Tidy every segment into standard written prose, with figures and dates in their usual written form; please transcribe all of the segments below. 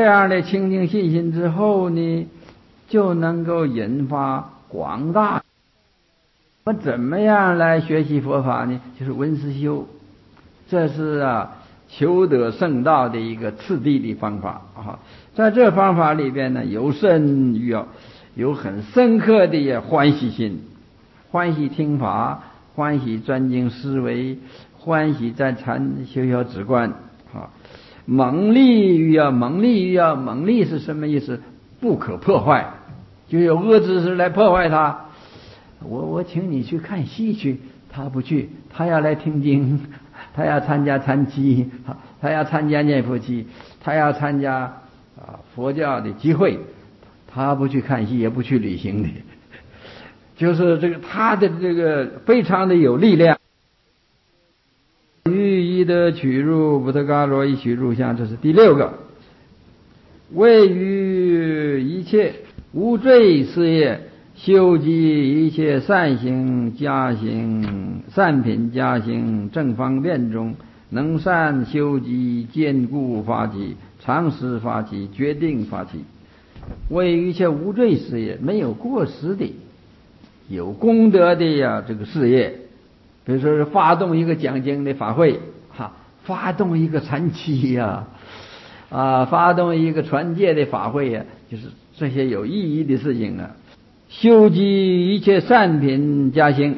这样的清净信心之后呢，就能够引发广大。我怎么样来学习佛法呢？就是闻思修，这是求得圣道的一个次第的方法啊。在这方法里边呢，有很深刻的欢喜心，欢喜听法，欢喜专精思维，欢喜在禅修止观啊。猛力是什么意思？不可破坏，就有恶知识来破坏它。我请你去看戏去，他不去，他要来听经，他要参加禅期，他要参加念佛期，他要参加佛教的集会，他不去看戏，也不去旅行的，就是这个他的这个非常的有力量。欲一得取入不得伽罗一取入相，这是第6个。为于一切无罪事业，修集一切善行加行善品加行正方便中，能善修集坚固法体，常识法体，决定法体。为于一切无罪事业，没有过失的有功德的这个事业，比如说是发动一个讲经的法会发动一个禅期发动一个传戒的法会就是这些有意义的事情修集一切善品加行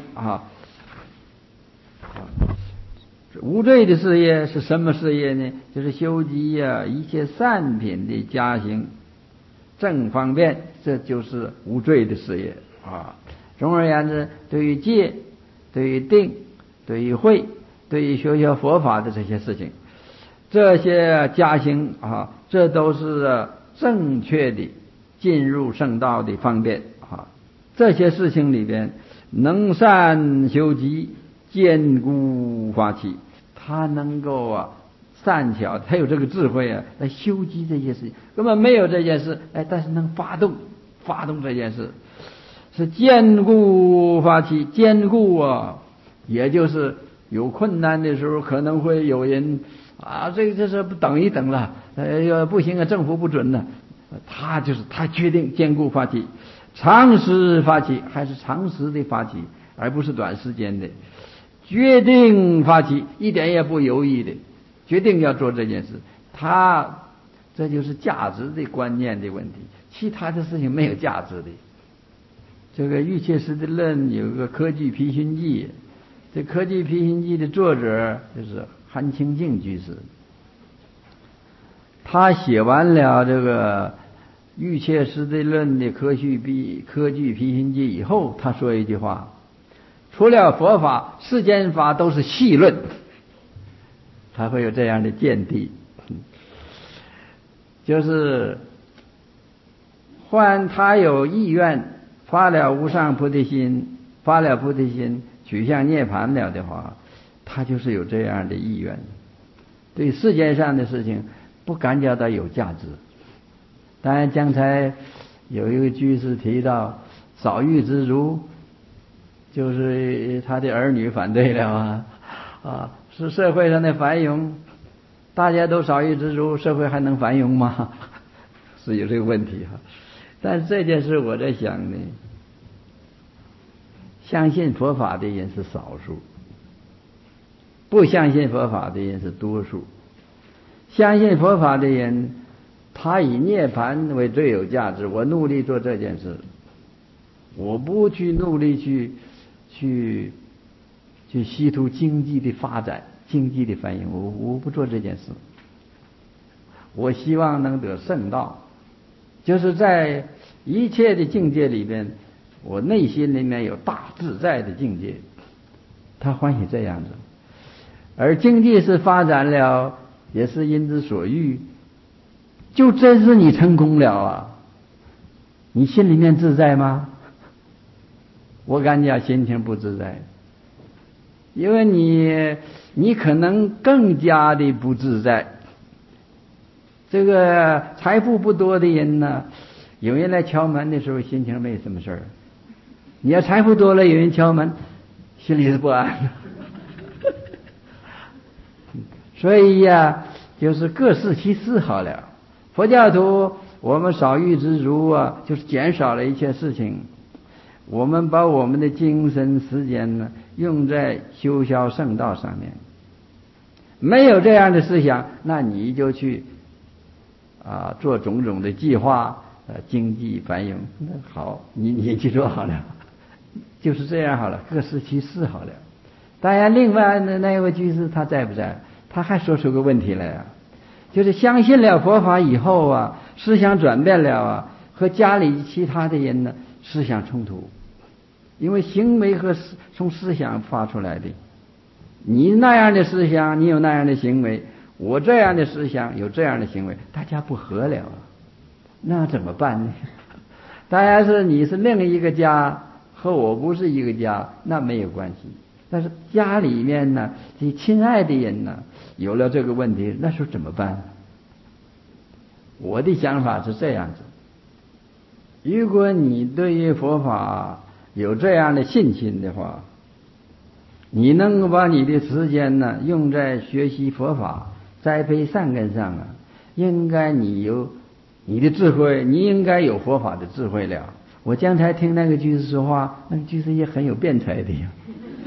无罪的事业是什么事业呢？就是修集一切善品的加行正方便，这就是无罪的事业总而言之，对于戒，对于定，对于慧，对于学佛法的这些事情，这些加行这都是正确的进入圣道的方便这些事情里边，能善修集坚固法体，他能够善巧，他有这个智慧来修集这些事情。根本没有这件事但是能发动这件事，是坚固法体。坚固也就是有困难的时候，可能会有人这是不等一等了，不行政府不准了，他决定坚固法体。长时发起，还是长时的发起，而不是短时间的决定发起，一点也不犹豫的决定要做这件事。这就是价值的观念的问题，其他的事情没有价值的。这个玉切师的论有个科举批训记，这科举批训记的作者就是韩清净居士，他写完了这个玉切师的论的科举批训记以后，他说一句话：除了佛法，世间法都是戏论。他会有这样的见地，就是换他有意愿发了无上菩提心，取向涅槃了的话，他就是有这样的意愿，对世界上的事情不感觉到有价值。当然刚才有一个居士提到少欲知足，就是他的儿女反对了是社会上的繁荣，大家都少欲知足，社会还能繁荣吗？是有这个问题但是这件事我在想呢，相信佛法的人是少数，不相信佛法的人是多数。相信佛法的人，他以涅槃为最有价值，我努力做这件事，我不去努力去稀图经济的发展，经济的繁荣，我不做这件事。我希望能得圣道，就是在一切的境界里边，我内心里面有大自在的境界，他欢喜这样子。而经济是发展了，也是因之所欲，就真是你成功了你心里面自在吗？我感觉心情不自在，因为你可能更加的不自在。这个财富不多的人呢，有人来敲门的时候心情没什么事儿，你要财富多了，有人敲门心里是不安所以就是各适其适好了。 佛教徒我们少欲知足啊，就是减少了一切事情。我们把我们的精神时间呢用在修销圣道上面。没有这样的思想，那你就去做种种的计划，经济繁荣，那好，你去做好了，就是这样好了，各司其事好了。当然，另外的那位居士他在不在？他还说出个问题来啊，就是相信了佛法以后啊，思想转变了啊，和家里其他的人呢思想冲突，因为行为和从思想发出来的。你那样的思想，你有那样的行为，我这样的思想有这样的行为，大家不合了，那怎么办呢？当然是你是另一个家，和我不是一个家，那没有关系。但是家里面呢，这亲爱的人呢，有了这个问题，那时候怎么办？我的想法是这样子：如果你对于佛法有这样的信心的话，你能够把你的时间呢用在学习佛法、栽培善根上啊，应该你有你的智慧，你应该有佛法的智慧了。我刚才听那个居士说话，那个居士也很有辩才的呀。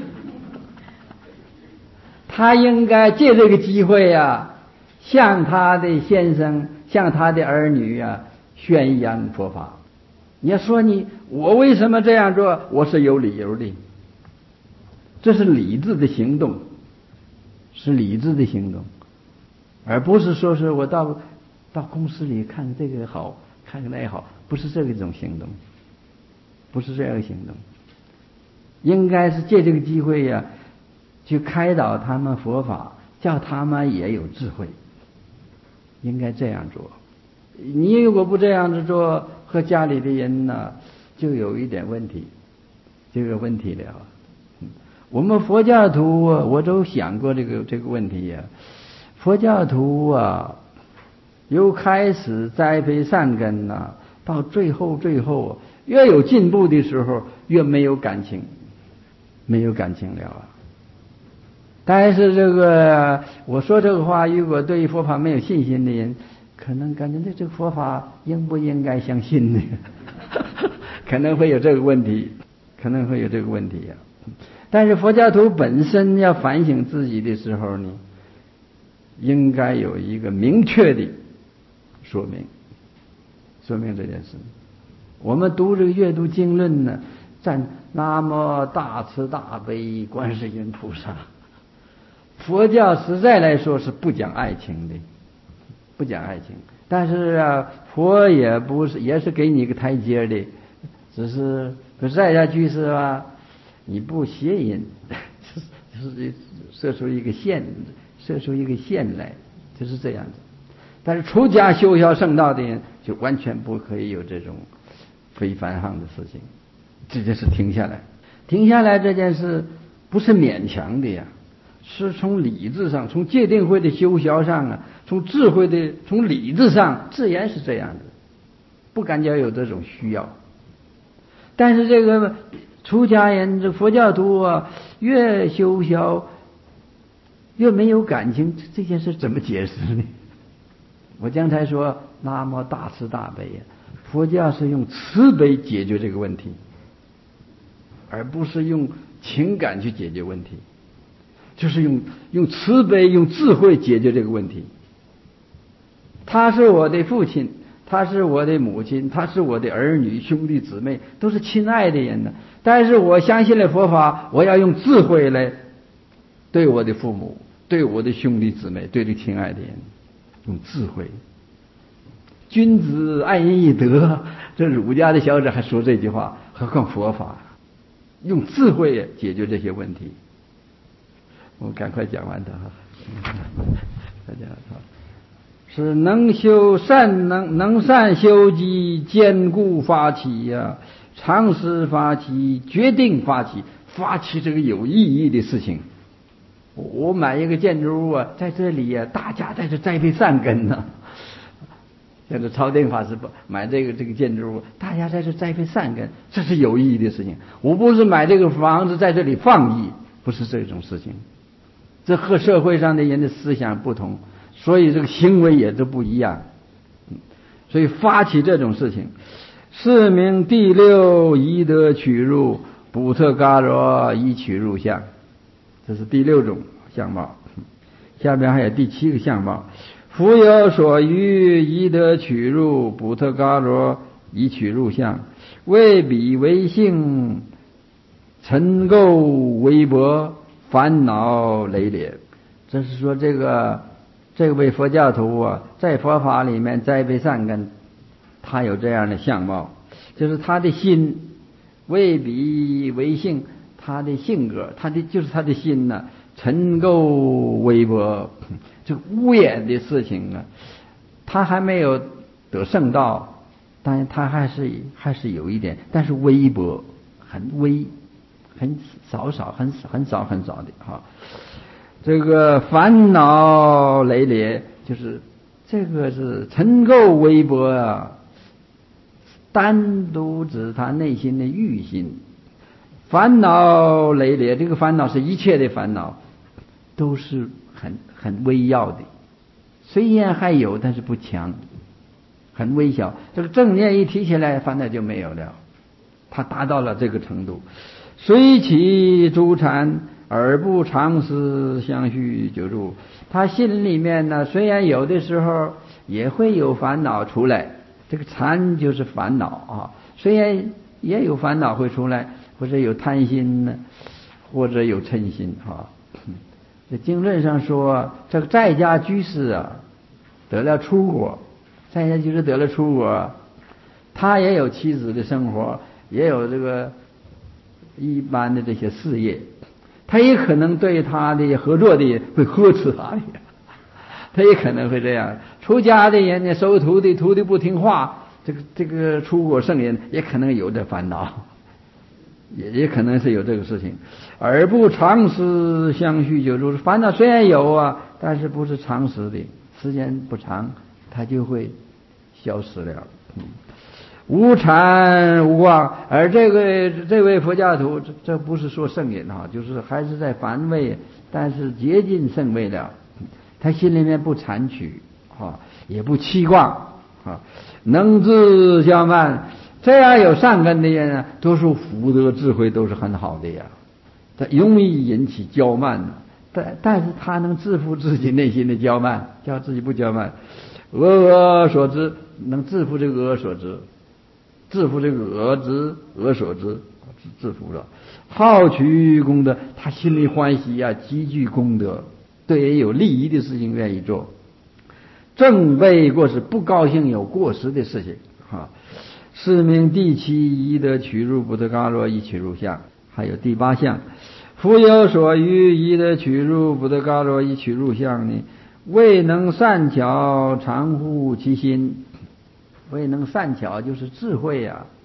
他应该借这个机会啊，向他的先生、向他的儿女啊宣扬佛法。你要说我为什么这样做？我是有理由的。这是理智的行动，是理智的行动，而不是说是我到公司里看这个好，看那个好，不是这种行动，不是这样的行动。应该是借这个机会呀，去开导他们佛法，叫他们也有智慧。应该这样做。你如果不这样子做，和家里的人呢，就有一点问题，这个问题了。我们佛教徒啊，我都想过这个问题呀。佛教徒啊，由开始栽培善根呐，到最后越有进步的时候，越没有感情，没有感情了啊。但是我说这个话，如果对佛法没有信心的人，可能感觉这个佛法应不应该相信呢？可能会有这个问题，呀。但是佛教徒本身要反省自己的时候呢，应该有一个明确的说明这件事。我们阅读经论呢，赞南无大慈大悲观世音菩萨。佛教实在来说是不讲爱情的，不讲爱情。但是啊，佛也不是，也是给你一个台阶的，只是在家居士啊，你不邪淫，就是射出一个线来，就是这样子。但是出家修销圣道的人，就完全不可以有这种非凡行的事情。这件事停下来这件事不是勉强的呀，是从理智上，从戒定慧的修销上啊，从智慧的，从理智上，自然是这样的，不感觉有这种需要。但是这个出家人，这佛教徒啊，越修销越没有感情，这件事怎么解释呢？我刚才说南无大慈大悲呀，佛教是用慈悲解决这个问题，而不是用情感去解决问题，就是用慈悲、用智慧解决这个问题。他是我的父亲，他是我的母亲，他是我的儿女、兄弟姊妹，都是亲爱的人呢。但是我相信了佛法，我要用智慧来对我的父母、对我的兄弟姊妹、对这亲爱的人，用智慧。君子爱人以德，这儒家的小子还说这句话，何况佛法？用智慧解决这些问题。我赶快讲完它哈，大家好。是能善修积，坚固发起呀，常时发起，决定发起这个有意义的事情。我买一个建筑物啊，在这里啊，大家在这栽培善根呢。现在超定法师买这个建筑物，大家在这栽培善根，这是有意义的事情。我不是买这个房子在这里放逸，不是这种事情。这和社会上的人的思想不同，所以这个行为也都不一样。 所以发起这种事情。是名第六宜得取入补特伽罗以取入相，这是第六种相貌。下边还有第七个相貌，夫有所欲宜得取入补特伽罗以取入相，为彼为性尘垢微薄，烦恼累累。这是说这位佛教徒啊，在佛法里面栽培善根，他有这样的相貌，就是他的心为彼为性，他的性格，他的心呢，尘垢微薄，这个污染的事情啊，他还没有得圣道，当然他还是有一点，但是微薄，很微，很少的哈。这个烦恼累累，就是这个是尘垢微薄啊，单独指他内心的欲心。烦恼累累，这个烦恼是一切的烦恼，都是很微要的，虽然还有，但是不强，很微小。这个正念一提起来，烦恼就没有了，他达到了这个程度。虽其诸禅而不常思相续久住，他心里面呢，虽然有的时候也会有烦恼出来，这个禅就是烦恼啊，虽然也有烦恼会出来，或者有贪心呢，或者有嗔心啊。这经论上说，这个在家居士啊，得了出国，在家居士得了出国，他也有妻子的生活，也有这个一般的这些事业，他也可能对他的合作的会呵斥他的，他也可能会这样。出家的人呢，收徒弟，徒弟不听话，这个出国圣人也可能有这烦恼，也可能是有这个事情。而不常思相续久住，烦恼虽然有啊，但是不是常时的，时间不长，它就会消失了。无禅无妄，而这位佛教徒，这不是说圣人哈，就是还是在凡位，但是接近圣位了。他心里面不残取啊，也不期望啊，能自骄慢。这样有善根的人啊，多数福德智慧都是很好的呀，他容易引起骄慢的，但是他能制服自己内心的骄慢，叫自己不骄慢。恶所知，能制服这个恶所知。制服这个恶所知，制服了。好取功德，他心里欢喜啊，积聚功德，对人有利益的事情愿意做。正背过失，不高兴有过失的事情啊。是名第七宜得取入补特伽罗以取入相。还有第八项，夫有所欲宜得取入补特伽罗以取入相呢，未能善巧常护其心。未能善巧就是智慧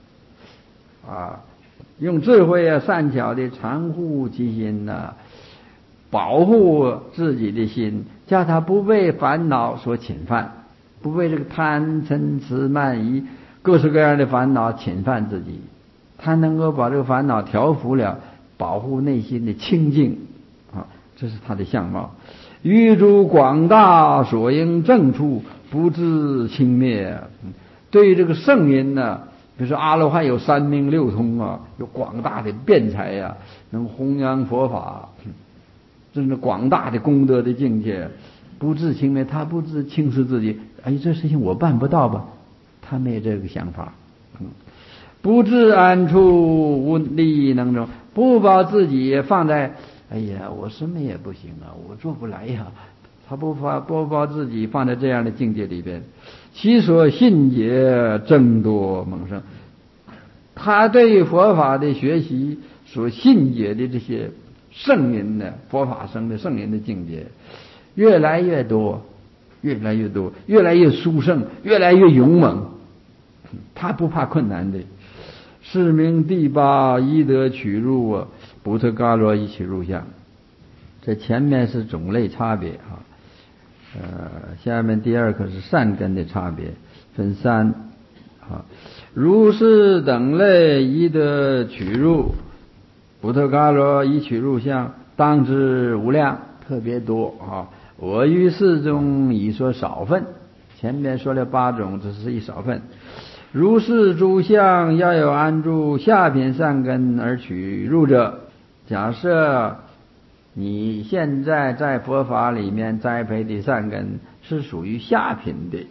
用智慧善巧的常护其心保护自己的心，叫他不被烦恼所侵犯，不被这个贪嗔痴慢疑各式各样的烦恼侵犯自己，他能够把这个烦恼调伏了，保护内心的清净这是他的相貌。于诸广大所应正处，不自轻蔑。对于这个圣人呢，比如说阿罗汉有三明六通有广大的辩才能弘扬佛法，这是广大的功德的境界，不自轻蔑，他不自轻视自己，这事情我办不到吧，他没有这个想法。不自安处无利益能中，不把自己放在我什么也不行我做不来他不把自己放在这样的境界里边。其所信解增多猛盛，他对佛法的学习所信解的这些圣人的佛法生的圣人的境界越来越多，越来越殊胜，越来越勇猛，他不怕困难的。是名第八宜得取入补特伽罗以取入相。这前面是种类差别下面第二个是善根的差别，分三如是等类宜得取入补特伽罗以取入相，当知无量，特别多我于世中已说少分前面说了8种，这是一少分。如是诸相，要有安住下品善根而取入者。假设你现在在佛法里面栽培的善根是属于下品的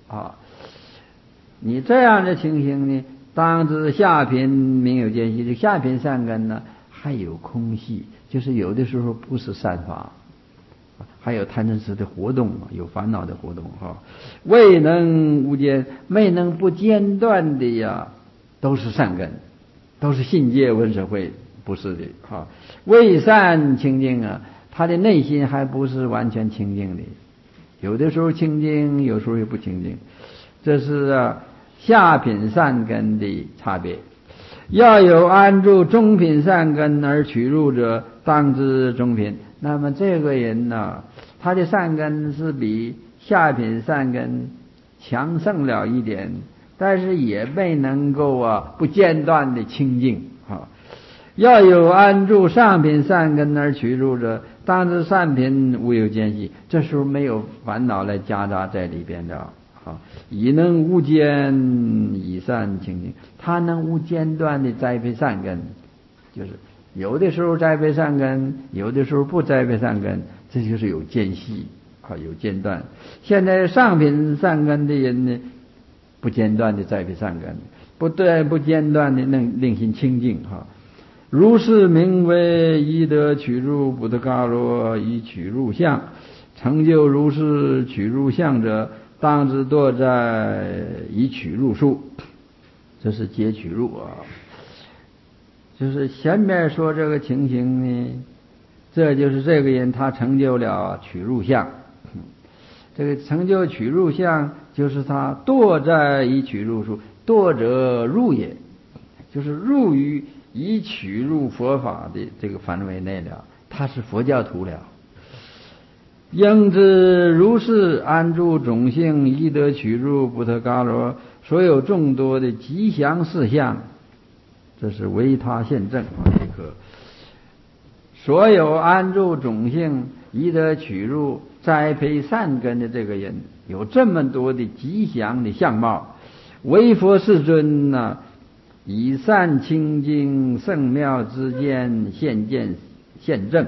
你这样的情形呢，当知下品名有间隙。这下品善根呢，还有空隙，就是有的时候不是善法，还有贪嗔痴的活动，有烦恼的活动未能无间，未能不间断的呀，都是善根，都是信戒闻舍慧，不是的未善清净他的内心还不是完全清净的，有的时候清净，有时候也不清净，这是下品善根的差别。要有安住中品善根而取入者，当知中品。那么这个人他的善根是比下品善根强盛了一点，但是也未能够不间断的清净要有安住上品善根而取入者，当知善品无有间隙。这时候没有烦恼来夹杂在里边的已能无间以善清净，他能无间断的栽培善根，就是有的时候栽培善根，有的时候不栽培善根，这就是有间隙有间断。现在上品善根的人呢，不间断的栽培善根，不间断的能令心清净如是名为依得取入不得伽罗，以取入相。成就如是取入相者，当知堕在以取入数。这是皆取入就是前面说这个情形呢，这就是这个人他成就了取入相。这个成就取入相，就是他堕在以取入数。堕者入也，就是入于以取入佛法的这个范围内了，他是佛教徒了。应知如是安住种性，依得取入不得伽罗，所有众多的吉祥事项，这是为他现证一个。所有安住种性，依得取入栽培善根的这个人，有这么多的吉祥的相貌，为佛世尊以善清净圣妙之见现证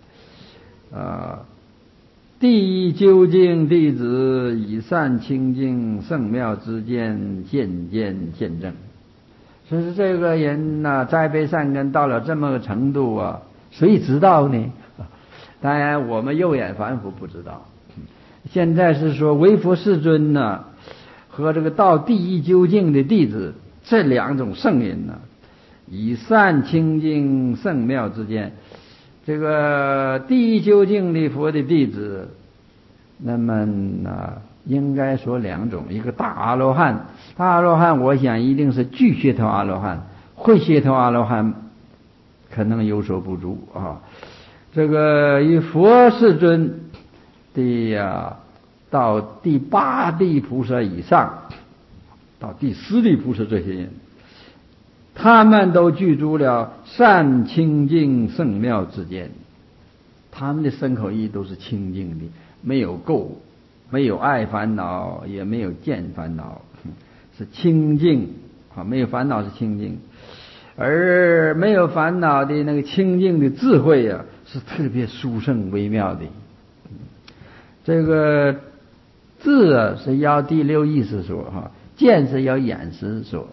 第一究竟弟子以善清净圣妙之见现证。所以这个人栽培善根到了这么个程度谁知道呢？当然我们肉眼凡夫不知道。现在是说为佛世尊和这个到第一究竟的弟子，这两种圣人以善清净圣妙之见。这个第一究竟的佛的弟子，那么应该说两种，一个大阿罗汉。大阿罗汉我想一定是具血头阿罗汉，会血头阿罗汉可能有所不足这个以佛世尊的到第8地菩萨以上，到第10地菩萨，这些人他们都具足了善清净圣妙之见，他们的身口意都是清净的，没有垢，没有爱烦恼，也没有见烦恼，是清净没有烦恼是清净。而没有烦恼的那个清净的智慧是特别殊胜微妙的。这个智是要第6意识说见是要眼识说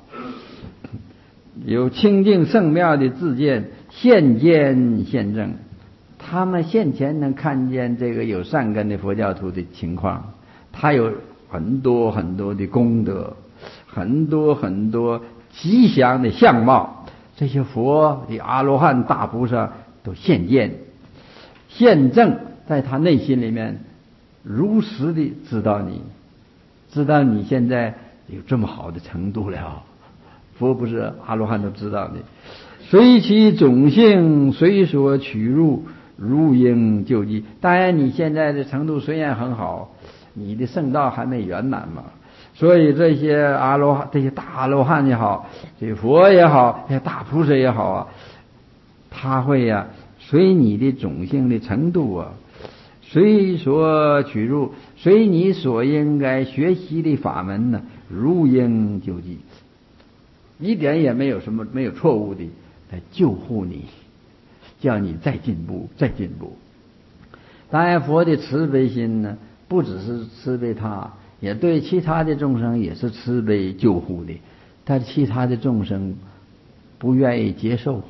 有清净圣妙的自见现见现证，他们现前能看见这个有善根的佛教徒的情况，他有很多很多的功德，很多很多吉祥的相貌，这些佛的阿罗汉大菩萨都现见现证，在他内心里面如实的知道你现在有这么好的程度了。佛不是阿罗汉都知道的。随其种性，随所取入，如应救济。当然你现在的程度虽然很好，你的圣道还没圆满嘛，所以这些阿罗汉，这些大阿罗汉也好，这些佛也好，这些大菩萨也好他会随你的种性的程度随所取入，随你所应该学习的法门呢，如应救济，一点也没有错误的来救护你，叫你再进步再进步。当然佛的慈悲心呢，不只是慈悲他，也对其他的众生也是慈悲救护的，但其他的众生不愿意接受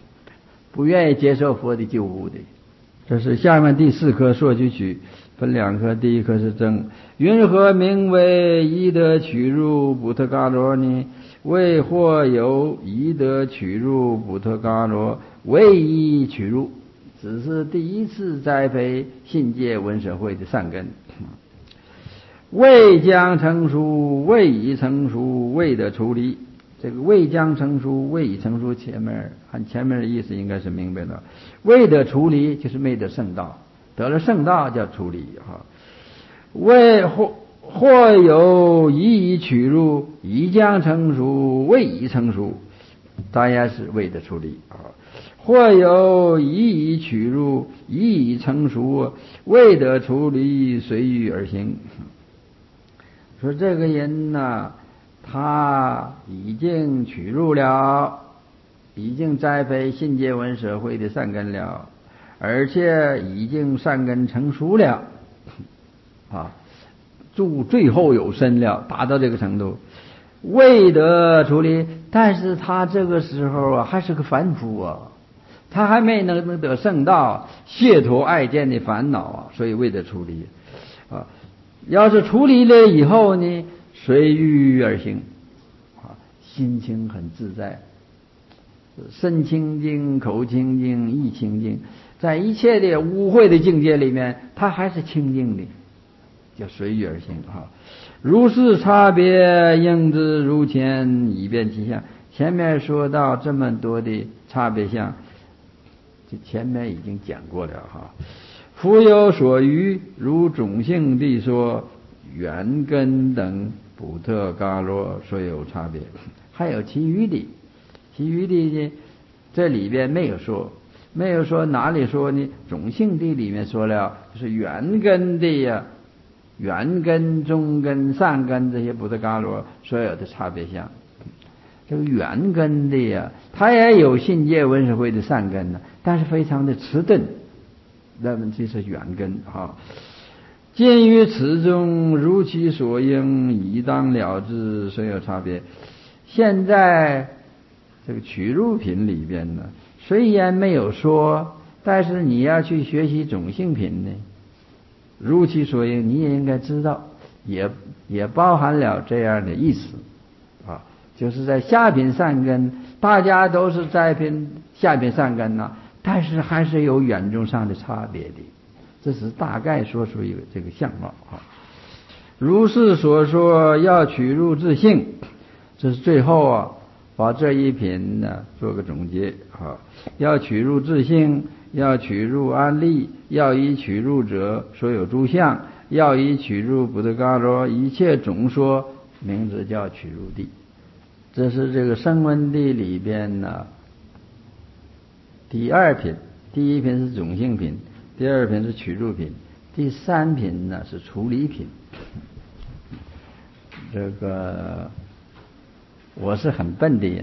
佛的救护的。这是下面第4科说取曲，分2科，第1科是正。云何名为宜得取入补特伽罗呢？为或有宜得取入补特伽罗，唯一取入，只是第一次栽培信戒闻舍会的善根。未将成熟，未已成熟，未得出离。这个未将成熟，未已成熟，前面的意思应该是明白了。未得出离就是没得圣道，得了圣道叫出离哈。或有已取入，已将成熟，未已成熟，当然是未得出离啊。或有已取入，已成熟，未得出离，随欲而行。说这个人呢，他已经取入了，已经栽培信戒闻舍会的善根了，而且已经善根成熟了啊，最后有身了，达到这个程度，未得出离。但是他这个时候啊，还是个凡夫啊，他还没能得圣道，解脱爱见的烦恼啊，所以未得出离啊。要是处理了以后呢，随欲而行啊，心情很自在，身清净，口清净，意清净，在一切的污秽的境界里面，他还是清净的，叫随欲而行啊。如是差别，应知如前，以辨其相。前面说到这么多的差别相，这前面已经讲过了哈。复有所余，如种性地说，缘根等补特伽罗所有差别，还有其余的呢，这里边没有说哪里说呢？种性地里面说了，就是缘根的呀，缘根、中根、善根这些补特伽罗所有的差别相。这个缘根的呀，它也有信戒闻舍会的善根呢，但是非常的迟钝。那么这是缘根啊。见于此中，如其所应，以当了之，虽有差别。现在这个取入品里边呢，虽然没有说，但是你要去学习种性品呢，如其所应，你也应该知道，也包含了这样的意思啊，就是在下品善根，大家都是在下品善根呢，但是还是有远中上的差别的，这是大概说出一个这个相貌啊。如是所说，要取入自性，这是最后啊，把这一品呢做个总结啊。要取入自性，要取入安立，要以取入者所有诸相，要以取入补特伽罗一切总说，名字叫取入地。这是这个声闻地里边呢，第二品，第一品是种性品，第二品是取入品，第三品呢是处理品。这个我是很笨的人，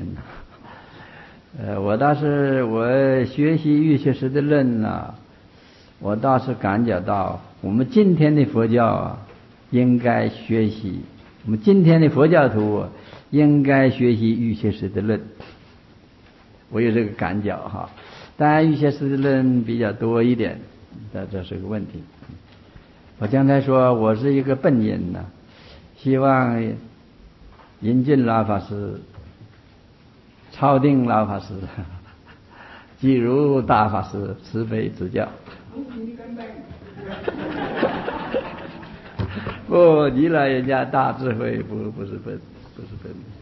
我学习玉切师的论呢，我倒是感觉到我们今天的佛教啊，应该学习，我们今天的佛教徒应该学习玉切师的论，我有这个感觉哈。当然玉切师的论比较多一点，这是个问题。我刚才说我是一个笨人呢，希望引进老法师、超定老法师、济如大法师慈悲指教。不，你老人家大智慧，不是笨。